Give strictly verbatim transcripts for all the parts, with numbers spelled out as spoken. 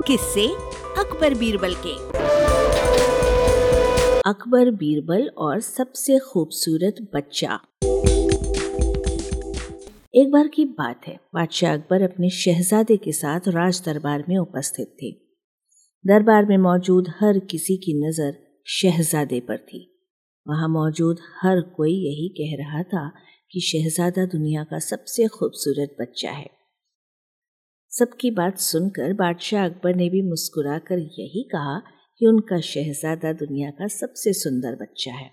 किस्से अकबर बीरबल के। अकबर बीरबल और सबसे खूबसूरत बच्चा। एक बार की बात है, बादशाह अकबर अपने शहजादे के साथ राज दरबार में उपस्थित थे। दरबार में मौजूद हर किसी की नजर शहजादे पर थी। वहां मौजूद हर कोई यही कह रहा था कि शहजादा दुनिया का सबसे खूबसूरत बच्चा है। सबकी बात सुनकर बादशाह अकबर ने भी मुस्कुराकर यही कहा कि उनका शहजादा दुनिया का सबसे सुंदर बच्चा है।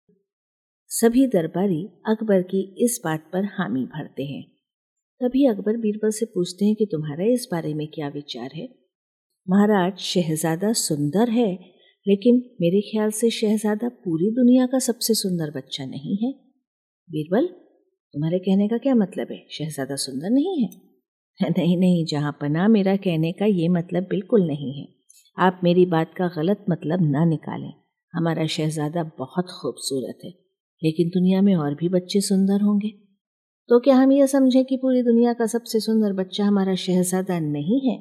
सभी दरबारी अकबर की इस बात पर हामी भरते हैं। तभी अकबर बीरबल से पूछते हैं कि तुम्हारा इस बारे में क्या विचार है। महाराज, शहजादा सुंदर है, लेकिन मेरे ख्याल से शहजादा पूरी दुनिया का सबसे सुंदर बच्चा नहीं है। बीरबल, तुम्हारे कहने का क्या मतलब है? शहजादा सुंदर नहीं है? नहीं नहीं जहां पना, मेरा कहने का ये मतलब बिल्कुल नहीं है। आप मेरी बात का गलत मतलब ना निकालें। हमारा शहजादा बहुत खूबसूरत है, लेकिन दुनिया में और भी बच्चे सुंदर होंगे। तो क्या हम ये समझें कि पूरी दुनिया का सबसे सुंदर बच्चा हमारा शहजादा नहीं है?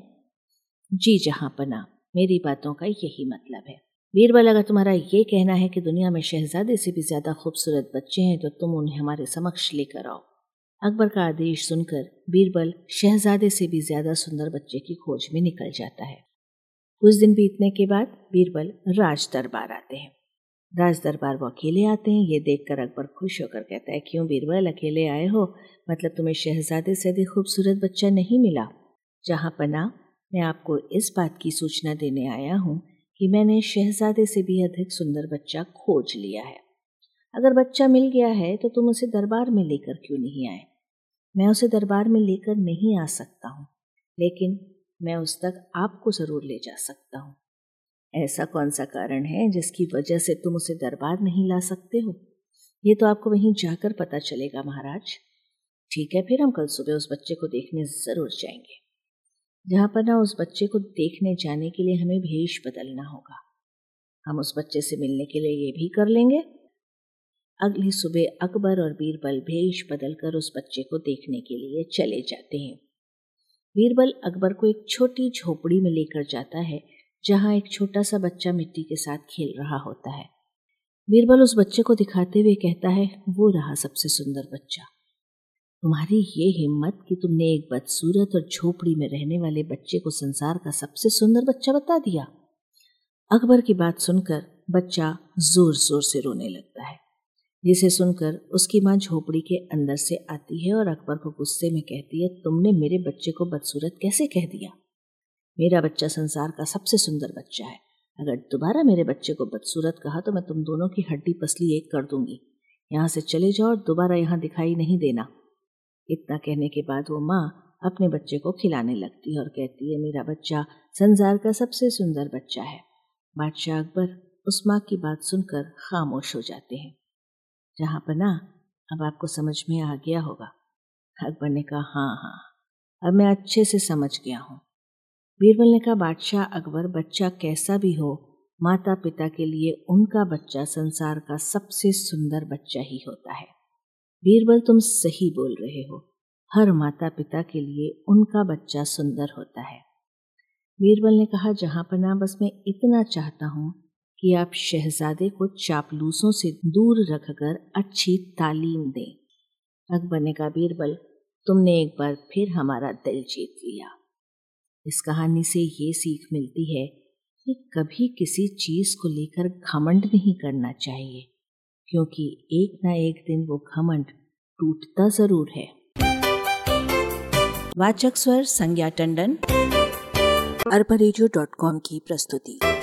जी जहां पना, मेरी बातों का यही मतलब है। बीरबल, अगर तुम्हारा ये कहना है कि दुनिया में शहजादे से भी ज्यादा खूबसूरत बच्चे हैं, तो तुम उन्हें हमारे समक्ष लेकर आओ। अकबर का आदेश सुनकर बीरबल शहजादे से भी ज्यादा सुंदर बच्चे की खोज में निकल जाता है। कुछ दिन बीतने के बाद बीरबल राज दरबार आते हैं। राज दरबार वो अकेले आते हैं। ये देखकर अकबर खुश होकर कहता है, क्यों बीरबल, अकेले आए हो? मतलब तुम्हें शहजादे से अधिक खूबसूरत बच्चा नहीं मिला? जहां पना, मैं आपको इस बात की सूचना देने आया हूँ कि मैंने शहजादे से भी अधिक सुंदर बच्चा खोज लिया है। अगर बच्चा मिल गया है तो तुम उसे दरबार में लेकर क्यों नहीं आए? मैं उसे दरबार में लेकर नहीं आ सकता हूँ, लेकिन मैं उस तक आपको जरूर ले जा सकता हूँ। ऐसा कौन सा कारण है जिसकी वजह से तुम उसे दरबार नहीं ला सकते हो? ये तो आपको वहीं जाकर पता चलेगा महाराज। ठीक है, फिर हम कल सुबह उस बच्चे को देखने जरूर जाएंगे। जहां पर ना, उस बच्चे को देखने जाने के लिए हमें भेष बदलना होगा। हम उस बच्चे से मिलने के लिए ये भी कर लेंगे। अगली सुबह अकबर और बीरबल भेष बदलकर उस बच्चे को देखने के लिए चले जाते हैं। बीरबल अकबर को एक छोटी झोपड़ी में लेकर जाता है, जहां एक छोटा सा बच्चा मिट्टी के साथ खेल रहा होता है। बीरबल उस बच्चे को दिखाते हुए कहता है, वो रहा सबसे सुंदर बच्चा। तुम्हारी ये हिम्मत कि तुमने एक बदसूरत और झोपड़ी में रहने वाले बच्चे को संसार का सबसे सुंदर बच्चा बता दिया। अकबर की बात सुनकर बच्चा जोर जोर से रोने लगता है, जिसे सुनकर उसकी माँ झोपड़ी के अंदर से आती है और अकबर को गुस्से में कहती है, तुमने मेरे बच्चे को बदसूरत कैसे कह दिया? मेरा बच्चा संसार का सबसे सुंदर बच्चा है। अगर दोबारा मेरे बच्चे को बदसूरत कहा तो मैं तुम दोनों की हड्डी पसली एक कर दूंगी। यहाँ से चले जाओ और दोबारा यहाँ दिखाई नहीं देना। इतना कहने के बाद वो माँ अपने बच्चे को खिलाने लगती है और कहती है, मेरा बच्चा संसार का सबसे सुंदर बच्चा है। बादशाह अकबर उस माँ की बात सुनकर खामोश हो जाते हैं। जहां पर ना, अब आपको समझ में आ गया होगा। अकबर ने कहा, हाँ हाँ, अब मैं अच्छे से समझ गया हूँ। बीरबल ने कहा, बादशाह अकबर, बच्चा कैसा भी हो, माता पिता के लिए उनका बच्चा संसार का सबसे सुंदर बच्चा ही होता है। बीरबल, तुम सही बोल रहे हो। हर माता पिता के लिए उनका बच्चा सुंदर होता है। बीरबल ने कहा, जहां पर ना, बस मैं इतना चाहता हूँ कि आप शहजादे को चापलूसों से दूर रखकर अच्छी तालीम दें। अकबर ने कहा, बीरबल, तुमने एक बार फिर हमारा दिल जीत लिया। इस कहानी से ये सीख मिलती है कि कभी किसी चीज को लेकर घमंड नहीं करना चाहिए, क्योंकि एक ना एक दिन वो घमंड टूटता जरूर है। वाचक स्वर संज्ञा टंडन, अरबा रेडियो डॉट कॉम की प्रस्तुति।